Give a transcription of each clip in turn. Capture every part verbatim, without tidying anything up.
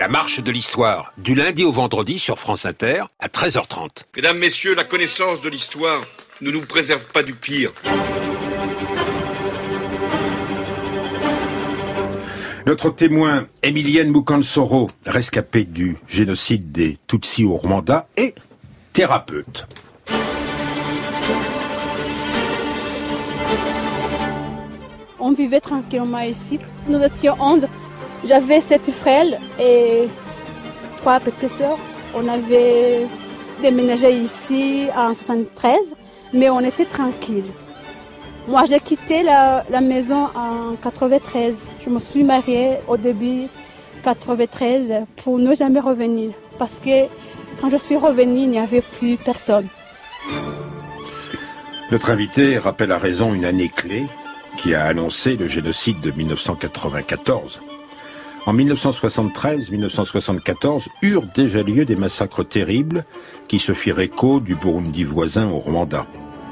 marche de l'histoire, du lundi au vendredi sur France Inter, à treize heures trente. Mesdames, messieurs, la connaissance de l'histoire ne nous préserve pas du pire. Notre témoin, Emilienne Mukansoro, rescapée du génocide des Tutsis au Rwanda, est thérapeute. On vivait tranquillement ici. Nous étions onze. J'avais sept frères et trois petites sœurs. On avait déménagé ici en soixante-treize, mais on était tranquille. Moi, j'ai quitté la, la maison en quatre-vingt-treize. Je me suis mariée au début quatre-vingt-treize pour ne jamais revenir. Parce que quand je suis revenue, il n'y avait plus personne. Notre invité rappelle à raison une année clé qui a annoncé le génocide de dix-neuf cent quatre-vingt-quatorze. En dix-neuf cent soixante-treize dix-neuf cent soixante-quatorze eurent déjà lieu des massacres terribles qui se firent écho du Burundi voisin au Rwanda.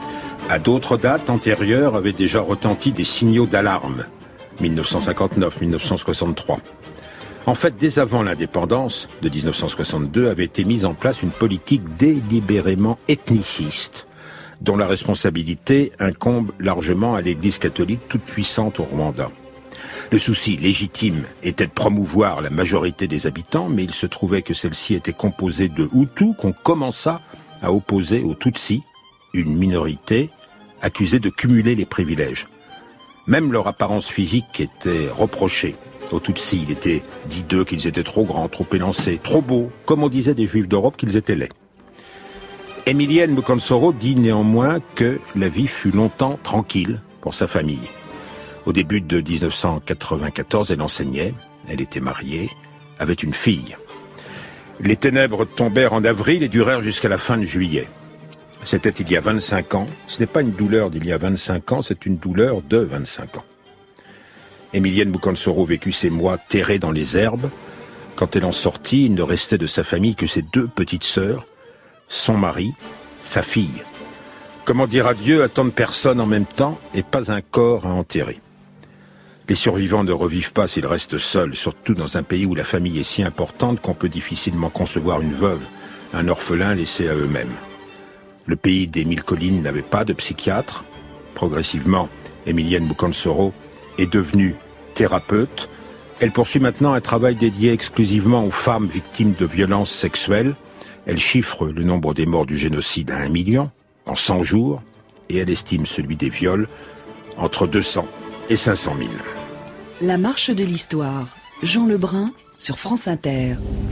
À d'autres dates antérieures avaient déjà retenti des signaux d'alarme, dix-neuf cent cinquante-neuf dix-neuf cent soixante-trois. En fait, dès avant l'indépendance de dix-neuf cent soixante-deux avait été mise en place une politique délibérément ethniciste, dont la responsabilité incombe largement à l'Église catholique toute puissante au Rwanda. Le souci légitime était de promouvoir la majorité des habitants, mais il se trouvait que celle-ci était composée de Hutus qu'on commença à opposer aux Tutsis, une minorité accusée de cumuler les privilèges. Même leur apparence physique était reprochée. Aux Tutsis, il était dit d'eux qu'ils étaient trop grands, trop élancés, trop beaux, comme on disait des Juifs d'Europe qu'ils étaient laids. Emilienne Mukansoro dit néanmoins que la vie fut longtemps tranquille pour sa famille. Au début de dix-neuf cent quatre-vingt-quatorze, elle enseignait, elle était mariée, avait une fille. Les ténèbres tombèrent en avril et durèrent jusqu'à la fin de juillet. C'était il y a vingt-cinq ans. Ce n'est pas une douleur d'il y a vingt-cinq ans, c'est une douleur de vingt-cinq ans. Emilienne Mukansoro vécut ces mois terrés dans les herbes. Quand elle en sortit, il ne restait de sa famille que ses deux petites sœurs, son mari, sa fille. Comment dire adieu à tant de personnes en même temps et pas un corps à enterrer? Les survivants ne revivent pas s'ils restent seuls, surtout dans un pays où la famille est si importante qu'on peut difficilement concevoir une veuve, un orphelin laissé à eux-mêmes. Le pays des mille collines n'avait pas de psychiatre. Progressivement, Emilienne Mukansoro est devenue thérapeute. Elle poursuit maintenant un travail dédié exclusivement aux femmes victimes de violences sexuelles. Elle chiffre le nombre des morts du génocide à un million en cent jours et elle estime celui des viols entre deux cents et cinq cent mille. La marche de l'histoire. Jean Lebrun sur France Inter.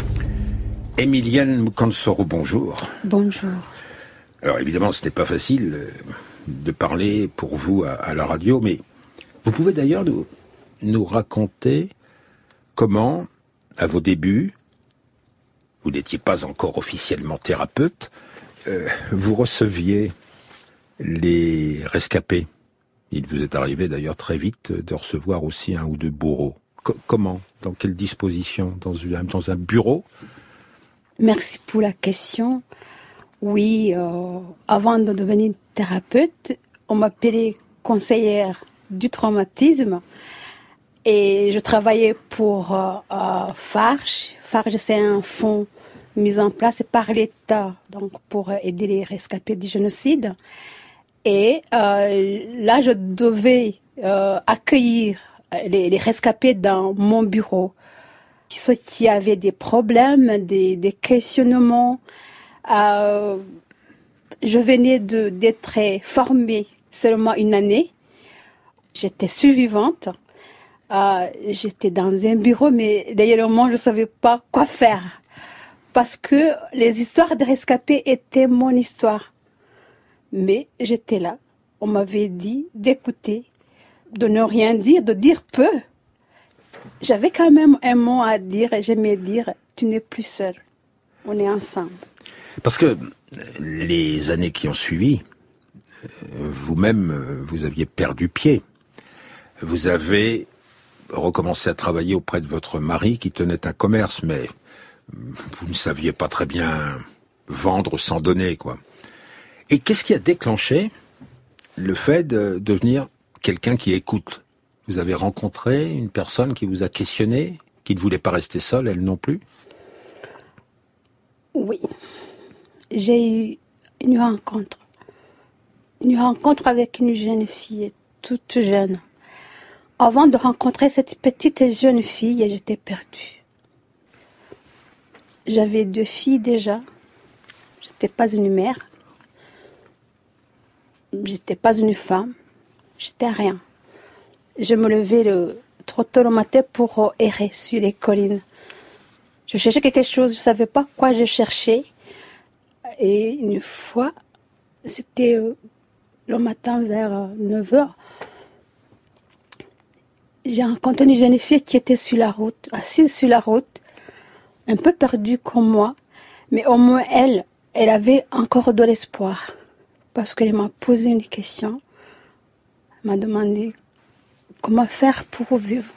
Emilienne Mukansoro, bonjour. Bonjour. Alors évidemment, ce n'était pas facile de parler pour vous à, à la radio, mais vous pouvez d'ailleurs nous, nous raconter comment, à vos débuts, vous n'étiez pas encore officiellement thérapeute, euh, vous receviez les rescapés. Il vous est arrivé d'ailleurs très vite de recevoir aussi un ou deux bourreaux. Co- comment? Dans quelle disposition? Dans, une, dans un bureau? Merci pour la question. Oui, euh, avant de devenir thérapeute, on m'appelait conseillère du traumatisme et je travaillais pour euh, euh, FARGE. FARGE, c'est un fonds mis en place par l'État donc pour aider les rescapés du génocide. Et euh, là, je devais euh, accueillir les, les rescapés dans mon bureau. Ceux qui avaient des problèmes, des, des questionnements. Euh, je venais de, d'être formée seulement une année. J'étais survivante. Euh, j'étais dans un bureau, mais d'ailleurs, moi, je ne savais pas quoi faire. Parce que les histoires des rescapés étaient mon histoire. Mais j'étais là. On m'avait dit d'écouter, de ne rien dire, de dire peu. J'avais quand même un mot à dire et j'aimais dire « tu n'es plus seul, on est ensemble ». Parce que les années qui ont suivi, vous-même, vous aviez perdu pied. Vous avez recommencé à travailler auprès de votre mari qui tenait un commerce, mais vous ne saviez pas très bien vendre sans donner, quoi. Et qu'est-ce qui a déclenché le fait de devenir quelqu'un qui écoute? Vous avez rencontré une personne qui vous a questionné, qui ne voulait pas rester seule, elle non plus? Oui. J'ai eu une rencontre. Une rencontre avec une jeune fille, toute jeune. Avant de rencontrer cette petite jeune fille, j'étais perdue. J'avais deux filles déjà. Je n'étais pas une mère. Je n'étais pas une femme. Je n'étais rien. Je me levais le, trop tôt le matin pour errer sur les collines. Je cherchais quelque chose, je ne savais pas quoi je cherchais. Et une fois, c'était le matin vers neuf heures, j'ai rencontré une jeune fille qui était sur la route, assise sur la route, un peu perdue comme moi, mais au moins elle, elle avait encore de l'espoir. Parce qu'elle m'a posé une question, elle m'a demandé comment faire pour vivre.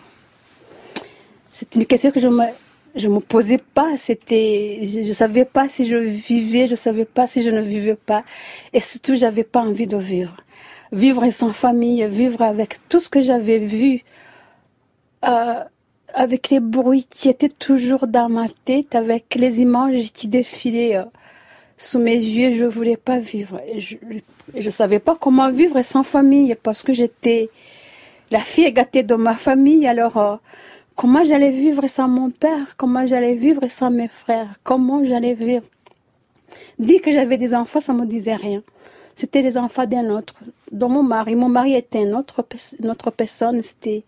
C'est une question que je me, je me posais pas, c'était, je ne savais pas si je vivais, je ne savais pas si je ne vivais pas. Et surtout, je n'avais pas envie de vivre. Vivre sans famille, vivre avec tout ce que j'avais vu, euh, avec les bruits qui étaient toujours dans ma tête, avec les images qui défilaient euh, sous mes yeux, je ne voulais pas vivre. Et je ne savais pas comment vivre sans famille, parce que j'étais la fille gâtée de ma famille. Alors, euh, comment j'allais vivre sans mon père? Comment j'allais vivre sans mes frères? Comment j'allais vivre? Dire que j'avais des enfants, ça ne me disait rien. C'était les enfants d'un autre, dont mon mari. Mon mari était une autre, une autre personne. C'était...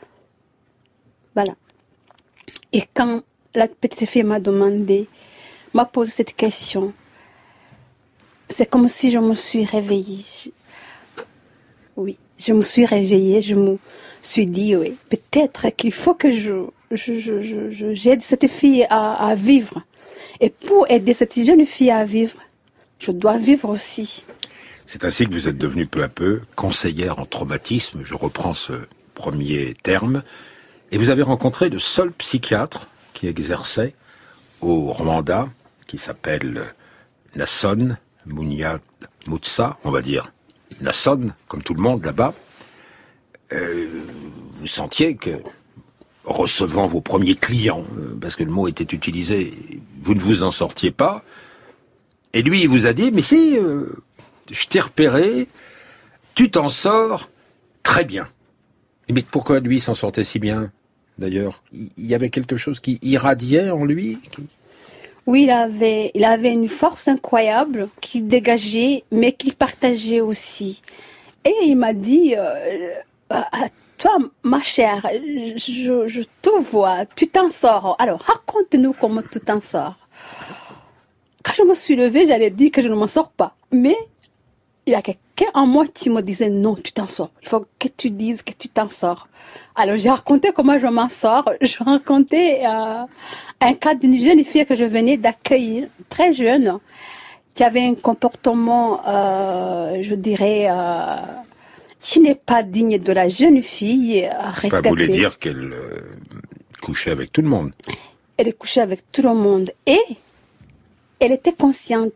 Voilà. Et quand la petite fille m'a demandé, m'a posé cette question, c'est comme si je me suis réveillée. Oui, je me suis réveillée, je me suis dit, oui, peut-être qu'il faut que je, je, je, je, je, j'aide cette fille à, à vivre. Et pour aider cette jeune fille à vivre, je dois vivre aussi. C'est ainsi que vous êtes devenue peu à peu conseillère en traumatisme, je reprends ce premier terme, et vous avez rencontré le seul psychiatre qui exerçait au Rwanda, qui s'appelle Naasson Munyad Mutsa, on va dire Naasson, comme tout le monde là-bas. Euh, vous sentiez que, recevant vos premiers clients, parce que le mot était utilisé, vous ne vous en sortiez pas, et lui, il vous a dit, mais si, euh, je t'ai repéré, tu t'en sors très bien. Mais pourquoi lui s'en sortait si bien, d'ailleurs? Il y avait quelque chose qui irradiait en lui qui... Oui, il avait, il avait une force incroyable qu'il dégageait, mais qu'il partageait aussi. Et il m'a dit, euh, toi, ma chère, je, je te vois, tu t'en sors. Alors, raconte-nous comment tu t'en sors. Quand je me suis levée, j'allais dire que je ne m'en sors pas. Mais il y a quelqu'un en moi qui me disait, non, tu t'en sors. Il faut que tu dises que tu t'en sors. Alors, j'ai raconté comment je m'en sors. Je racontais euh, un cas d'une jeune fille que je venais d'accueillir, très jeune, qui avait un comportement, euh, je dirais, euh, qui n'est pas digne de la jeune fille rescapée. Ça voulait dire qu'elle euh, couchait avec tout le monde. Elle couchait avec tout le monde. Et elle était consciente.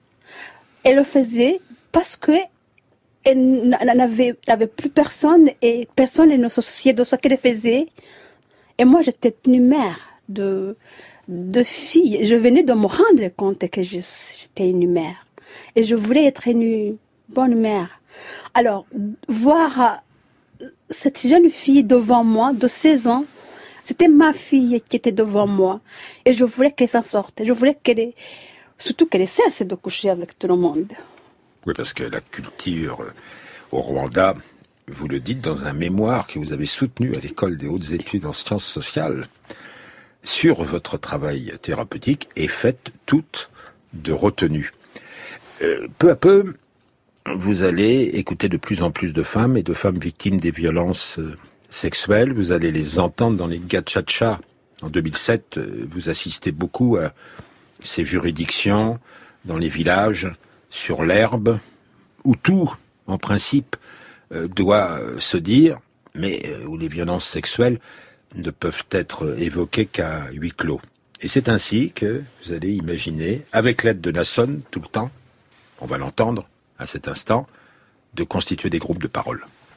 Elle le faisait parce que elle n'avait, n'avait plus personne et personne ne se souciait de ce qu'elle faisait. Et moi, j'étais une mère de, de fille. Je venais de me rendre compte que je, j'étais une mère. Et je voulais être une bonne mère. Alors, voir cette jeune fille devant moi, de seize ans, c'était ma fille qui était devant moi. Et je voulais qu'elle s'en sorte. Je voulais qu'elle, surtout qu'elle cesse de coucher avec tout le monde. Oui, parce que la culture au Rwanda, vous le dites dans un mémoire que vous avez soutenu à l'école des hautes études en sciences sociales, sur votre travail thérapeutique, est faite toute de retenue. Euh, peu à peu, vous allez écouter de plus en plus de femmes et de femmes victimes des violences euh, sexuelles. Vous allez les entendre dans les gachacha. En deux mille sept, euh, vous assistez beaucoup à ces juridictions dans les villages, sur l'herbe, où tout, en principe, euh, doit se dire, mais euh, où les violences sexuelles ne peuvent être évoquées qu'à huis clos. Et c'est ainsi que vous allez imaginer, avec l'aide de Naasson, tout le temps, on va l'entendre à cet instant, de constituer des groupes de parole.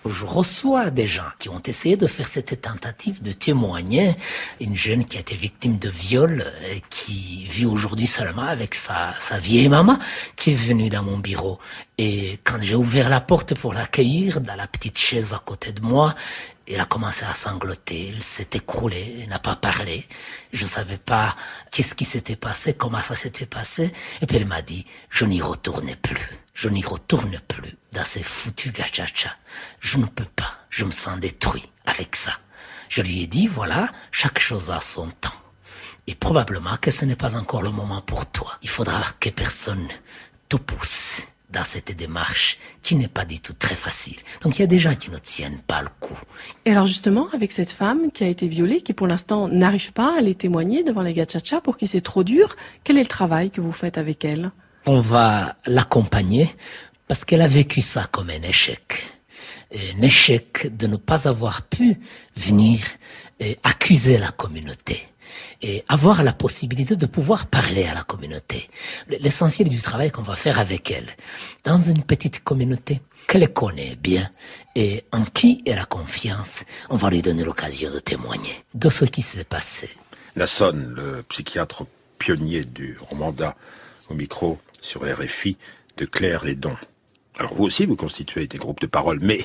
Je reçois des gens qui ont essayé de faire cette tentative de témoigner. Une jeune qui a été victime de viol, qui vit aujourd'hui seulement avec sa, sa vieille maman, qui est venue dans mon bureau. Et quand j'ai ouvert la porte pour l'accueillir, dans la petite chaise à côté de moi, elle a commencé à sangloter, elle s'est écroulée, elle n'a pas parlé. Je ne savais pas qu'est-ce qui s'était passé, comment ça s'était passé. Et puis elle m'a dit, je n'y retourne plus. Je n'y retourne plus dans ces foutus gachacha. Je ne peux pas, je me sens détruit avec ça. Je lui ai dit, voilà, chaque chose a son temps. Et probablement que ce n'est pas encore le moment pour toi. Il faudra que personne te pousse dans cette démarche qui n'est pas du tout très facile. Donc il y a des gens qui ne tiennent pas le coup. Et alors justement, avec cette femme qui a été violée, qui pour l'instant n'arrive pas à aller témoigner devant les gachacha pour qui c'est trop dur, quel est le travail que vous faites avec elle ? On va l'accompagner parce qu'elle a vécu ça comme un échec. Un échec de ne pas avoir pu venir et accuser la communauté et avoir la possibilité de pouvoir parler à la communauté. L'essentiel du travail qu'on va faire avec elle, dans une petite communauté qu'elle connaît bien et en qui elle a confiance, on va lui donner l'occasion de témoigner de ce qui s'est passé. Lasson, le psychiatre pionnier du Rwanda, au micro sur R F I de Claire Hédon. Alors vous aussi, vous constituez des groupes de parole, mais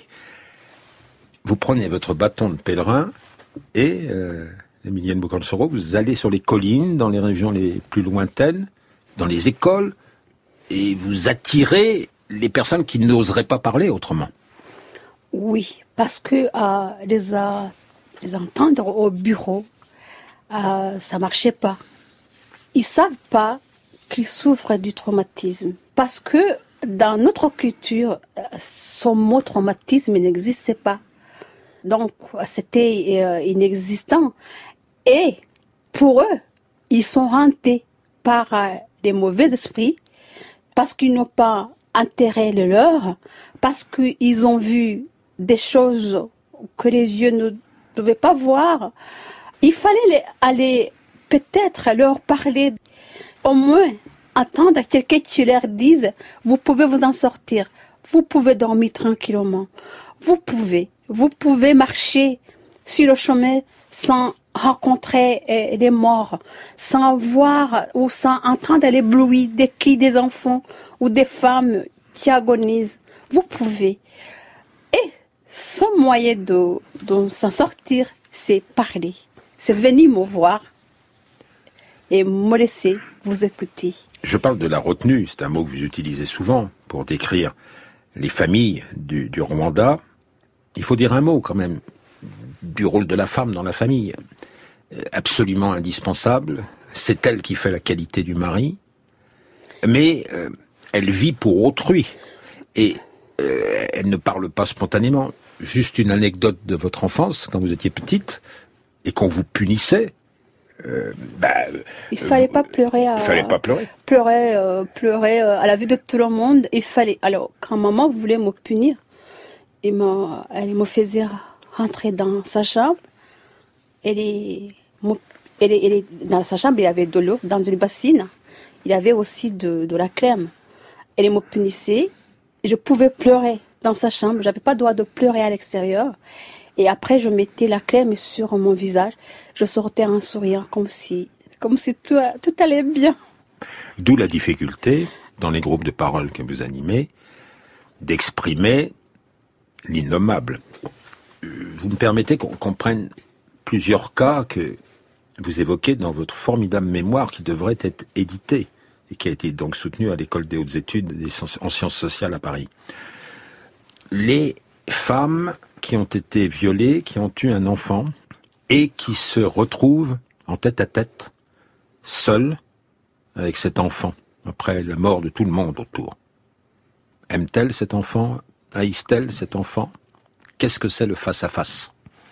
vous prenez votre bâton de pèlerin et, euh, Emilienne Bocansoro, vous allez sur les collines, dans les régions les plus lointaines, dans les écoles, et vous attirez les personnes qui n'oseraient pas parler autrement. Oui, parce que euh, les, euh, les entendre au bureau, euh, ça marchait pas. Ils savent pas qu'ils souffrent du traumatisme. Parce que dans notre culture, ce mot traumatisme n'existait pas. Donc, c'était euh, inexistant. Et pour eux, ils sont hantés par euh, les mauvais esprits parce qu'ils n'ont pas enterré le leur, parce qu'ils ont vu des choses que les yeux ne devaient pas voir. Il fallait aller peut-être leur parler, au moins attendre quelqu'un qui leur dise « vous pouvez vous en sortir, vous pouvez dormir tranquillement, vous pouvez, vous pouvez marcher sur le chemin sans rencontrer euh, les morts, sans voir ou sans entendre les bruits des cris des enfants ou des femmes qui agonisent. Vous pouvez. » Et son moyen de, de s'en sortir, c'est parler, c'est venir me voir et me laisser vous écouter. Je parle de la retenue, c'est un mot que vous utilisez souvent pour décrire les familles du, du Rwanda. Il faut dire un mot quand même du rôle de la femme dans la famille. Absolument indispensable. C'est elle qui fait la qualité du mari. Mais euh, elle vit pour autrui. Et euh, elle ne parle pas spontanément. Juste une anecdote de votre enfance, quand vous étiez petite, et qu'on vous punissait. Euh, bah, il fallait euh, pas pleurer. À, il fallait pas pleurer. Pleurer, euh, pleurer euh, à la vue de tout le monde. Il fallait. Alors, quand maman voulait me punir, il m'a, elle me faisait rentrer dans sa chambre. Elle est, elle est, elle est, dans sa chambre, il y avait de l'eau dans une bassine. Il y avait aussi de, de la crème. Elle me punissait. Je pouvais pleurer dans sa chambre. J'avais pas le droit de pleurer à l'extérieur. Et après, je mettais la crème sur mon visage. Je sortais en souriant comme si, comme si tout, tout allait bien. D'où la difficulté, dans les groupes de parole que vous animez, d'exprimer l'innommable. Vous me permettez qu'on comprenne plusieurs cas que vous évoquez dans votre formidable mémoire qui devrait être édité et qui a été donc soutenu à l'École des hautes études en sciences sociales à Paris. Les femmes qui ont été violées, qui ont eu un enfant et qui se retrouvent en tête à tête, seules avec cet enfant, après la mort de tout le monde autour. Aime-t-elle cet enfant? Haïs-t-elle cet enfant? Qu'est-ce que c'est le face-à-face?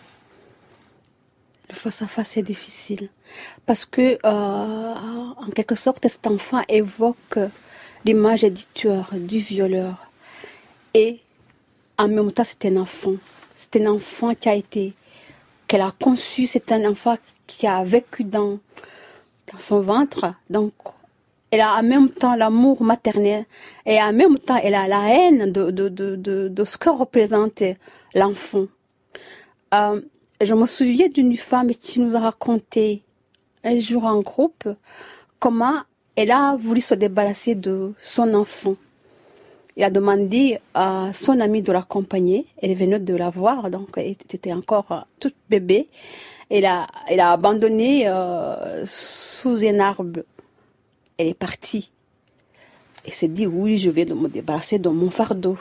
Le face-à-face est difficile parce que, euh, en quelque sorte, cet enfant évoque l'image du tueur, du violeur. Et en même temps, c'est un enfant. C'est un enfant qui a été, qu'elle a conçu, c'est un enfant qui a vécu dans, dans son ventre. Donc, elle a en même temps l'amour maternel et en même temps, elle a la haine de, de, de, de, de ce que représente l'enfant. Euh, je me souviens d'une femme qui nous a raconté un jour en groupe comment elle a voulu se débarrasser de son enfant. Elle a demandé à son amie de l'accompagner. Elle venait de la voir, donc elle était encore toute bébé. Elle a, elle a abandonné euh, sous un arbre. Elle est partie. Elle s'est dit, oui, je vais me débarrasser de mon fardeau.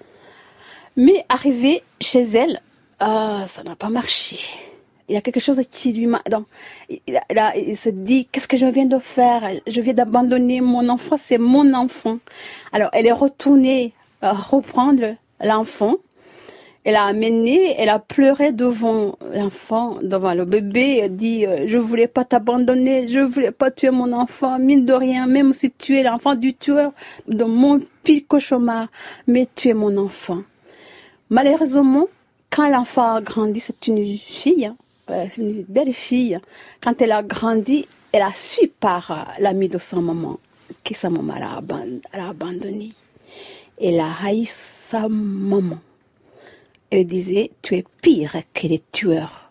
Mais arrivée chez elle, euh, ça n'a pas marché. Il y a quelque chose qui lui m'a... Donc, il, il, a, il se dit, qu'est-ce que je viens de faire? Je viens d'abandonner mon enfant, c'est mon enfant. Alors, elle est retournée euh, reprendre l'enfant. Elle a amené, elle a pleuré devant l'enfant, devant le bébé. Elle dit, je voulais pas t'abandonner, je voulais pas tuer mon enfant, mine de rien, même si tu es l'enfant du tueur de mon pire cauchemar, mais tu es mon enfant. Malheureusement, quand l'enfant a grandi, c'est une fille, hein, une belle fille. Quand elle a grandi, elle a su par l'ami de sa maman que sa maman l'a abandonnée. Elle a haï sa maman. Elle disait, tu es pire que les tueurs.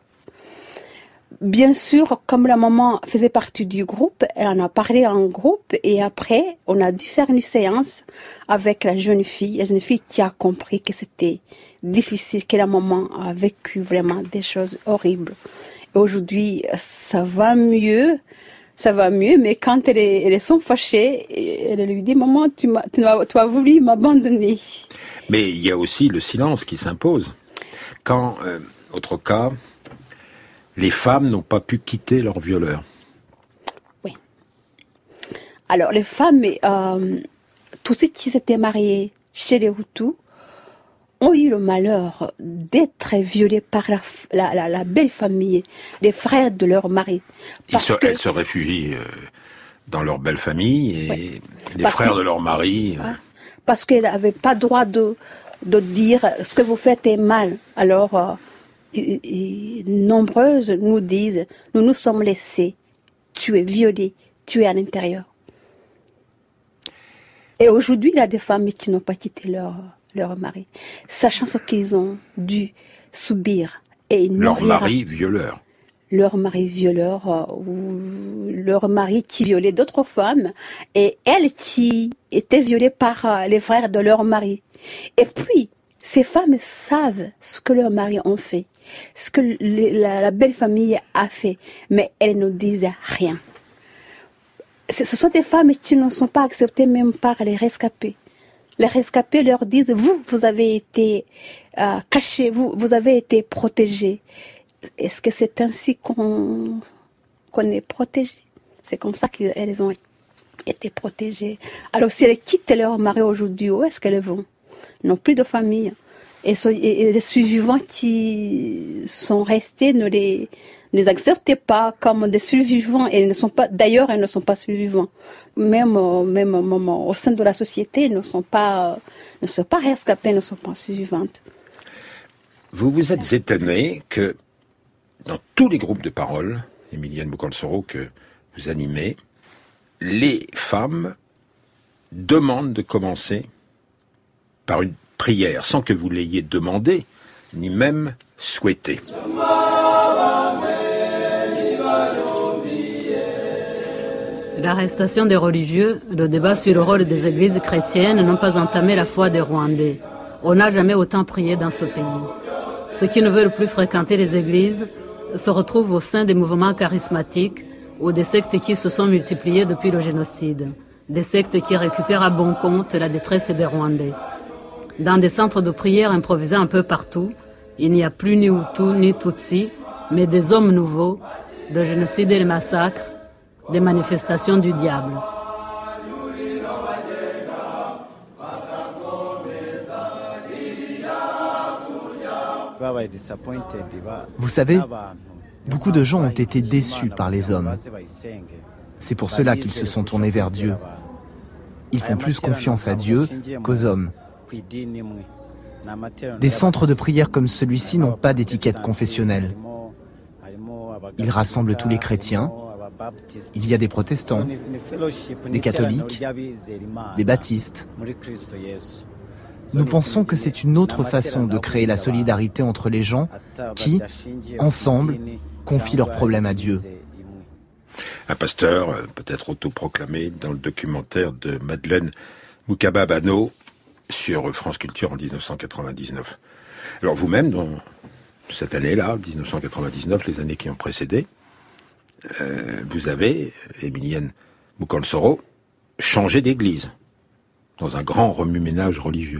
Bien sûr, comme la maman faisait partie du groupe, elle en a parlé en groupe et après, on a dû faire une séance avec la jeune fille. La jeune fille qui a compris que c'était difficile, que la maman a vécu vraiment des choses horribles. Et aujourd'hui, ça va mieux, ça va mieux, mais quand elles, elles sont fâchées, elle lui dit, maman, tu, m'as, tu, as, tu as voulu m'abandonner. Mais il y a aussi le silence qui s'impose. Quand, euh, autre cas, les femmes n'ont pas pu quitter leur violeur. Oui. Alors, les femmes, euh, tous ceux qui s'étaient mariés chez les Hutus, ont eu le malheur d'être violés par la, la, la, la belle famille, les frères de leur mari. Parce se, que... Elles se réfugient euh, dans leur belle famille et oui. les parce frères que... de leur mari... Euh... Parce qu'elles n'avaient pas droit de, de dire ce que vous faites est mal. Alors, euh, et, et, nombreuses nous disent, nous nous sommes laissés tuer, violer, tuer à l'intérieur. Et aujourd'hui, il y a des familles qui n'ont pas quitté leur, leur mari, sachant ce qu'ils ont dû subir. Et leur mari violeur. Leur mari violeur, euh, ou leur mari qui violait d'autres femmes, et elles qui étaient violées par euh, les frères de leur mari. Et puis, ces femmes savent ce que leurs maris ont fait, ce que le, la, la belle famille a fait, mais elles ne disent rien. Ce sont des femmes qui ne sont pas acceptées même par les rescapés. Les rescapés leur disent, vous, vous avez été euh, cachés, vous, vous avez été protégés. Est-ce que c'est ainsi qu'on, qu'on est protégé? C'est comme ça qu'elles ont été protégées. Alors, si elles quittent leur mari aujourd'hui, où est-ce qu'elles vont? Elles n'ont plus de famille. Et, so, et les survivants qui sont restés ne les, ne les acceptent pas comme des survivants. Et elles ne sont pas, d'ailleurs, elles ne sont pas survivants. Même, même, même au sein de la société, elles ne sont pas, ne sont pas rescapées, elles ne sont pas survivantes. Vous vous êtes étonné que dans tous les groupes de parole, Emilienne Bokolsoro, que vous animez, les femmes demandent de commencer par une prière, sans que vous l'ayez demandé, ni même souhaité. L'arrestation des religieux, le débat sur le rôle des églises chrétiennes n'ont pas entamé la foi des Rwandais. On n'a jamais autant prié dans ce pays. Ceux qui ne veulent plus fréquenter les églises se retrouvent au sein des mouvements charismatiques ou des sectes qui se sont multipliées depuis le génocide, des sectes qui récupèrent à bon compte la détresse des Rwandais. Dans des centres de prière improvisés un peu partout, il n'y a plus ni Hutus ni Tutsis, mais des hommes nouveaux, le génocide et les massacres, des manifestations du diable. Vous savez, beaucoup de gens ont été déçus par les hommes. C'est pour cela qu'ils se sont tournés vers Dieu. Ils font plus confiance à Dieu qu'aux hommes. Des centres de prière comme celui-ci n'ont pas d'étiquette confessionnelle. Ils rassemblent tous les chrétiens. Il y a des protestants, des catholiques, des baptistes. Nous pensons que c'est une autre façon de créer la solidarité entre les gens qui, ensemble, confient leurs problèmes à Dieu. Un pasteur, peut-être autoproclamé, dans le documentaire de Madeleine Moukaba-Bano sur France Culture en dix-neuf cent quatre-vingt-dix-neuf. Alors vous-même, dans cette année-là, dix-neuf cent quatre-vingt-dix-neuf, les années qui ont précédé, euh, vous avez, Emilienne Moukolsoro, changé d'église dans un grand remue-ménage religieux.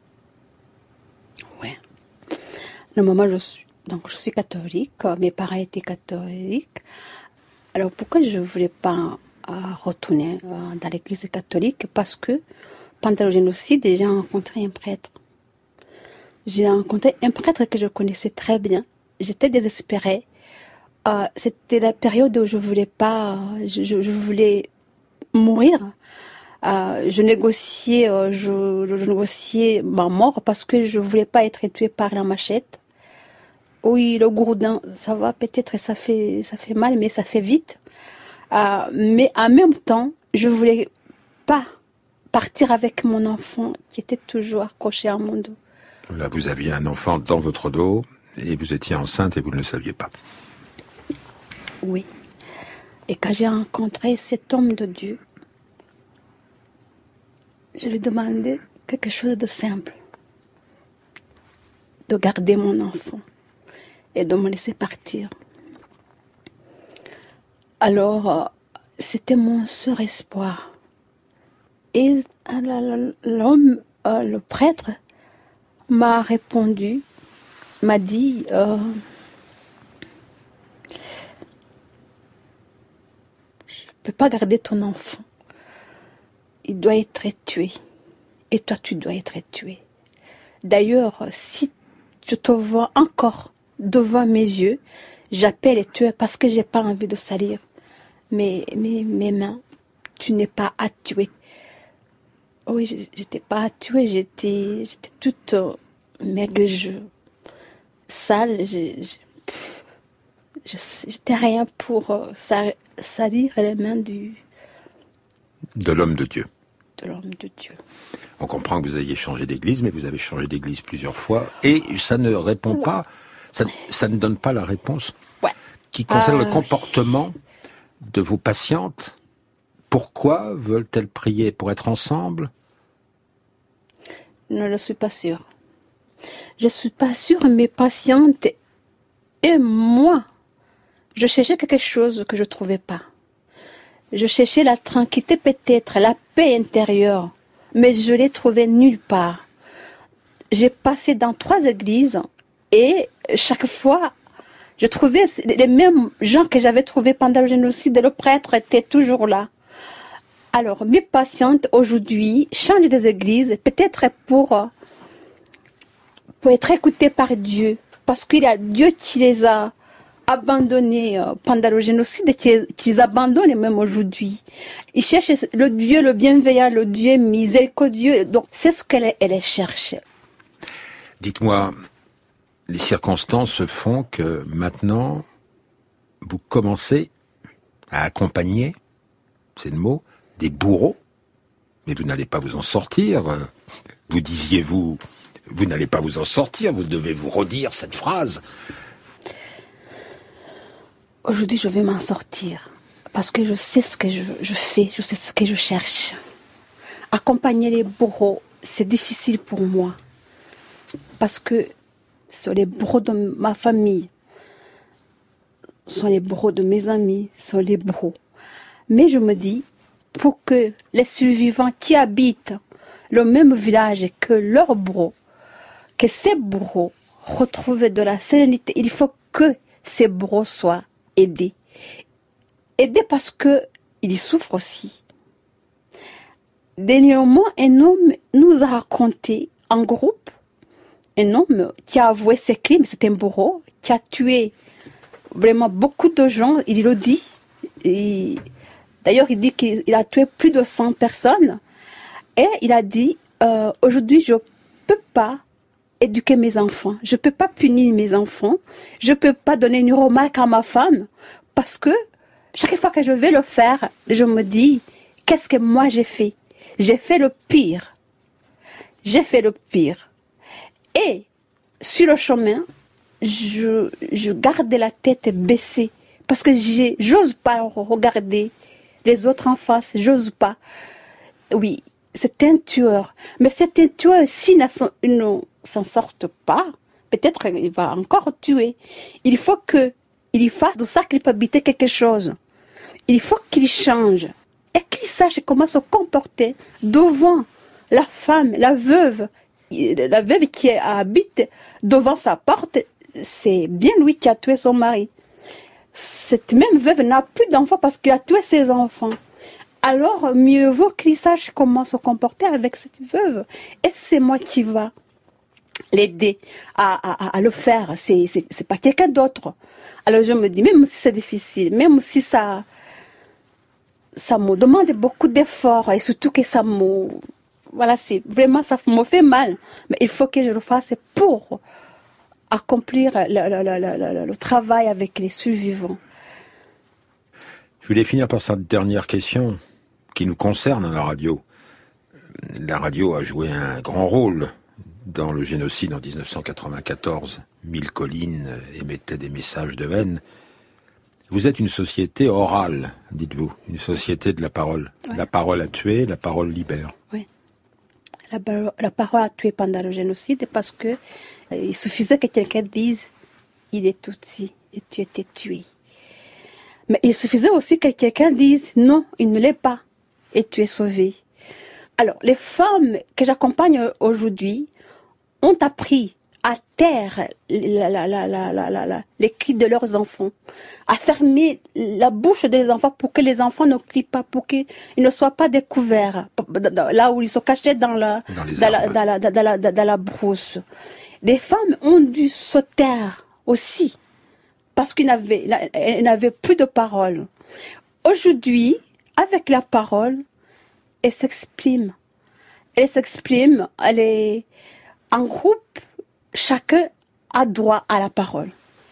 Oui. Normalement, je suis, donc je suis catholique, mes parents étaient catholiques. Alors pourquoi je ne voulais pas euh, retourner euh, dans l'église catholique? Parce que pendant le génocide, j'ai rencontré un prêtre. J'ai rencontré un prêtre que je connaissais très bien. J'étais désespérée. Euh, c'était la période où je voulais pas, je, je, je voulais mourir. Euh, je négociais, euh, je, je négociais ma mort parce que je voulais pas être tuée par la machette. Oui, le gourdin, ça va peut-être, ça fait, ça fait mal, mais ça fait vite. Euh, mais en même temps, je voulais pas partir avec mon enfant qui était toujours accroché à mon dos. Là, vous aviez un enfant dans votre dos et vous étiez enceinte et vous ne le saviez pas. Oui. Et quand j'ai rencontré cet homme de Dieu, je lui demandais quelque chose de simple. De garder mon enfant et de me laisser partir. Alors, c'était mon seul espoir. Et l'homme, le prêtre, m'a répondu, m'a dit, euh, je ne peux pas garder ton enfant. Il doit être tué. Et toi, tu dois être tué. D'ailleurs, si je te vois encore devant mes yeux, j'appelle et tuer parce que je n'ai pas envie de salir mes, mes, mes mains. Tu n'es pas à tuer. Oui, je n'étais pas à tuer, j'étais, j'étais toute euh, maigre, je, sale, je, je, j'étais rien pour euh, salir les mains du... De l'homme de Dieu. De l'homme de Dieu. On comprend que vous ayez changé d'église, mais vous avez changé d'église plusieurs fois, et ça ne répond ouais. pas, ça, ça ne donne pas la réponse ouais. qui concerne euh... le comportement de vos patientes. Pourquoi veulent-elles prier? Pour être ensemble? Je ne suis pas sûre. Je ne suis pas sûre, mes patientes et moi, je cherchais quelque chose que je ne trouvais pas. Je cherchais la tranquillité peut-être, la paix intérieure, mais je ne l'ai trouvée nulle part. J'ai passé dans trois églises et chaque fois, je trouvais les mêmes gens que j'avais trouvés pendant le génocide, le prêtre était toujours là. Alors, mes patientes, aujourd'hui, changent des églises, peut-être pour, pour être écoutées par Dieu. Parce qu'il y a Dieu qui les a abandonnées pendant le génocide et qui, qui les abandonne même aujourd'hui. Ils cherchent le Dieu, le bienveillant, le Dieu miséricordieux. Donc, c'est ce qu'elle elle cherche. Dites-moi, les circonstances font que maintenant, vous commencez à accompagner, c'est le mot, des bourreaux, mais vous n'allez pas vous en sortir. Vous disiez, vous, vous n'allez pas vous en sortir, vous devez vous redire cette phrase. Aujourd'hui, je vais m'en sortir, parce que je sais ce que je, je fais, je sais ce que je cherche. Accompagner les bourreaux, c'est difficile pour moi, parce que ce sont les bourreaux de ma famille, ce sont les bourreaux de mes amis, ce sont les bourreaux. Mais je me dis, pour que les survivants qui habitent le même village que leurs bourreaux, que ces bourreaux retrouvent de la sérénité, il faut que ces bourreaux soient aidés. Aidés parce qu'ils souffrent aussi. Dernièrement, un homme nous a raconté en groupe, un homme qui a avoué ses crimes, c'est un bourreau, qui a tué vraiment beaucoup de gens, il le dit. Et d'ailleurs, il dit qu'il a tué plus de cent personnes. Et il a dit, euh, aujourd'hui, je ne peux pas éduquer mes enfants. Je ne peux pas punir mes enfants. Je ne peux pas donner une remarque à ma femme. Parce que chaque fois que je vais le faire, je me dis, qu'est-ce que moi j'ai fait? J'ai fait le pire. j'ai fait le pire. Et sur le chemin, je, je gardais la tête baissée parce que j'ai, j'ose pas regarder les autres en face, j'ose pas. Oui, c'est un tueur. Mais c'est un tueur, s'il ne s'en sorte pas, peut-être qu'il va encore tuer. Il faut qu'il fasse de sa culpabilité quelque chose. Il faut qu'il change et qu'il sache comment se comporter devant la femme, la veuve. La veuve qui habite devant sa porte, c'est bien lui qui a tué son mari. Cette même veuve n'a plus d'enfants parce qu'il a tué ses enfants. Alors, mieux vaut qu'il sache comment se comporter avec cette veuve. Et c'est moi qui va l'aider à, à, à le faire. C'est, c'est, c'est pas quelqu'un d'autre. Alors, je me dis, même si c'est difficile, même si ça, ça me demande beaucoup d'efforts, et surtout que ça me, voilà, c'est vraiment, ça me fait mal. Mais il faut que je le fasse pour accomplir le, le, le, le, le travail avec les survivants. Je voulais finir par cette dernière question qui nous concerne à la radio. La radio a joué un grand rôle dans le génocide en dix-neuf cent quatre-vingt-quatorze. Mille collines émettaient des messages de haine. Vous êtes une société orale, dites-vous, une société de la parole. Ouais. La parole a tué, la parole libère. Oui. La, la parole a tué pendant le génocide parce que euh, il suffisait que quelqu'un dise « il est Tutsi et tu étais tué ». Mais il suffisait aussi que quelqu'un dise « non, il ne l'est pas et tu es sauvé ». Alors, les femmes que j'accompagne aujourd'hui ont appris à taire la, la, la, la, la, la, la, les cris de leurs enfants, à fermer la bouche des enfants pour que les enfants ne crient pas, pour qu'ils ne soient pas découverts, là où ils se cachaient dans la, dans, dans, la, dans, la, dans, la, dans la brousse. Les femmes ont dû se taire aussi, parce qu'elles n'avaient, elles n'avaient plus de parole. Aujourd'hui, avec la parole, elles s'expriment. Elles s'expriment, elle est en groupe, chacun a droit à la parole.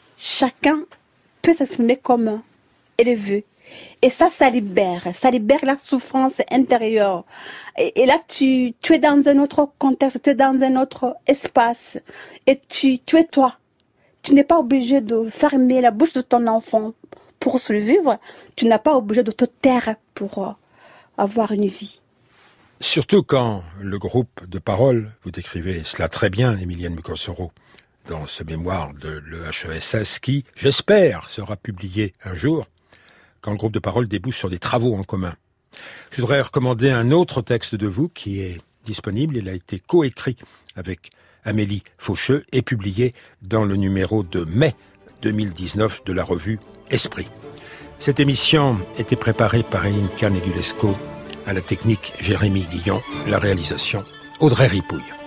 Chacun peut s'exprimer comme il veut. Et ça, ça libère. Ça libère la souffrance intérieure. Et, et là, tu, tu es dans un autre contexte, tu es dans un autre espace. Et tu, tu es toi. Tu n'es pas obligé de fermer la bouche de ton enfant pour survivre. Tu n'es pas obligé de te taire pour avoir une vie. Surtout quand le groupe de parole, vous décrivez cela très bien, Emilienne Mukosoro, dans ce mémoire de l'E H E S S qui, j'espère, sera publié un jour, quand le groupe de parole débouche sur des travaux en commun. Je voudrais recommander un autre texte de vous qui est disponible. Il a été coécrit avec Amélie Faucheux et publié dans le numéro de mai deux mille dix-neuf de la revue Esprit. Cette émission était préparée par Elinka Negulesco, à la technique Jérémy Guillon, la réalisation Audrey Ripouille.